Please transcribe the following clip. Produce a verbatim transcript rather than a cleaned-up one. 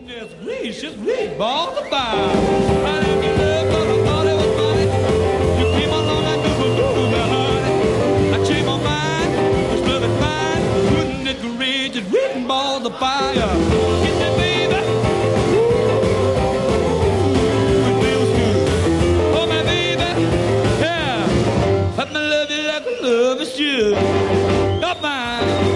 Goodness gracious, we balls of fire. I never loved, but I thought it was funny. You came along like a balloon, honey. I changed my mind, was loving fine. Goodness gracious, we balls of fire. Get me, baby. Ooh, it feels good. Oh, my baby, yeah. Let me love you like I love you should. Not mine.